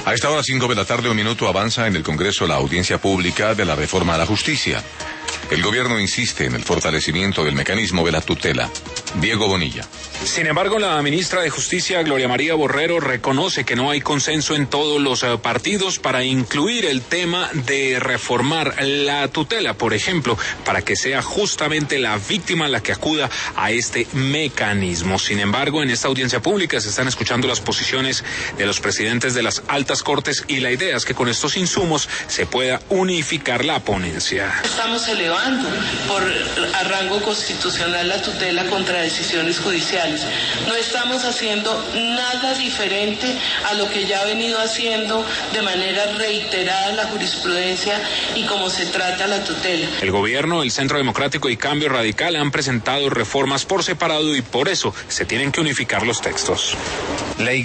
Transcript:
A esta hora, 5 de la tarde, un minuto, avanza en el Congreso la audiencia pública de la reforma a la justicia. El gobierno insiste en el fortalecimiento del mecanismo de la tutela. Diego Bonilla. Sin embargo, la ministra de Justicia, Gloria María Borrero, reconoce que no hay consenso en todos los partidos para incluir el tema de reformar la tutela, por ejemplo, para que sea justamente la víctima la que acuda a este mecanismo. Sin embargo, en esta audiencia pública se están escuchando las posiciones de los presidentes de las altas cortes y la idea es que con estos insumos se pueda unificar la ponencia. Estamos elevando a rango constitucional la tutela contra decisiones judiciales. No estamos haciendo nada diferente a lo que ya ha venido haciendo de manera reiterada la jurisprudencia y cómo se trata la tutela. El gobierno, el Centro Democrático y Cambio Radical han presentado reformas por separado y por eso se tienen que unificar los textos.